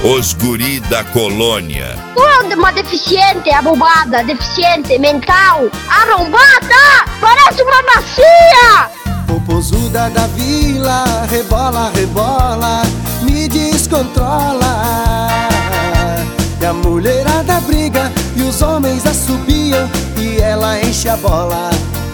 Os guri da colônia. Tu é uma deficiente, abobada, deficiente mental, arrombada, parece uma bacia. Popozuda da vila, rebola, rebola, me descontrola. E a mulherada briga e os homens assobiam e ela enche a bola.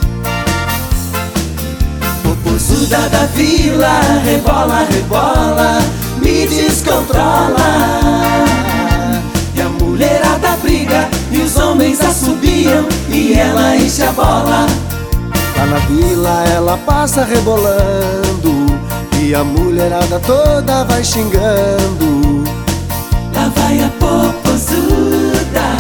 Popozuda da vila, rebola, rebola, me descontrola. E a mulherada briga e os homens assobiam e ela enche a bola. Lá na vila ela passa rebolando e a mulherada toda vai xingando. Lá vai a popozuda.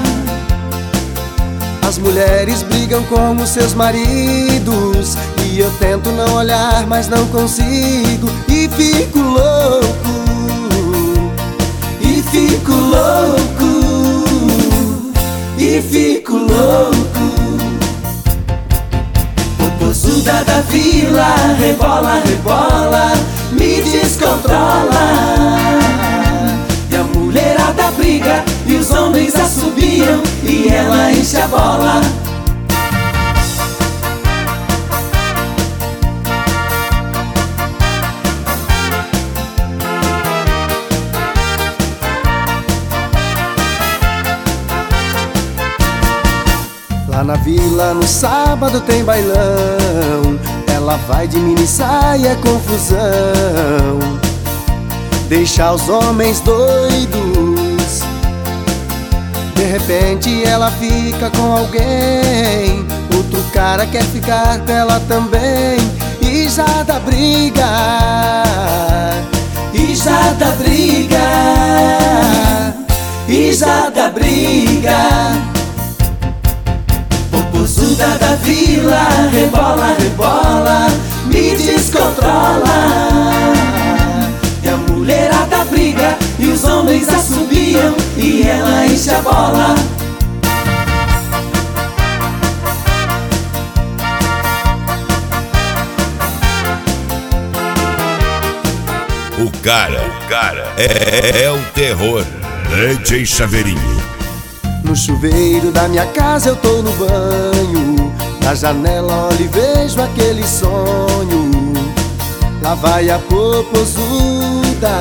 As mulheres brigam com os seus maridos e eu tento não olhar, mas não consigo. E fico louco, e fico louco, e fico louco. Popozuda da vila, rebola, rebola, me descontrola. E a mulherada briga e os homens assobiam e ela enche a bola. Lá na vila no sábado tem bailão, ela vai de mini saia, confusão, deixa os homens doidos. De repente ela fica com alguém, outro cara quer ficar com ela também. E já dá briga, e já dá briga, e já dá briga. Popozuda da vila, rebola, rebola, me descontrola. E a mulherada briga e os homens assobiam e ela enche a bola. O cara é o terror. DJ Chaveirinho. No chuveiro da minha casa eu tô no banho, na janela olho e vejo aquele sonho. Lá vai a popozuda,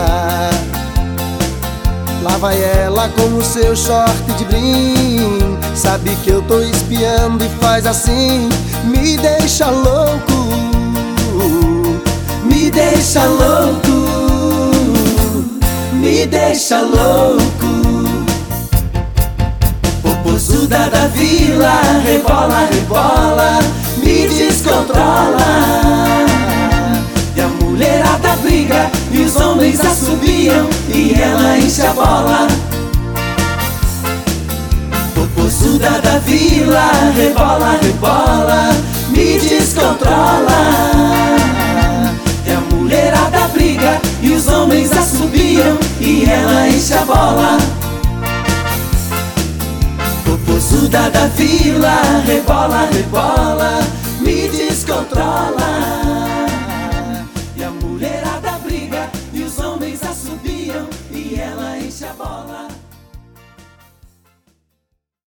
lá vai ela com o seu short de brim. Sabe que eu tô espiando e faz assim, me deixa louco, me deixa louco, me deixa louco. Popozuda da vila, rebola, rebola, me descontrola. E a mulherada briga e os homens assobiam e ela enche a bola. Popozuda da vila, rebola, rebola, me descontrola. E a mulherada briga e os homens assobiam e ela enche a bola. Popozuda da vila, rebola, rebola, me descontrola. E a mulherada briga e os homens assobiam e ela enche a bola.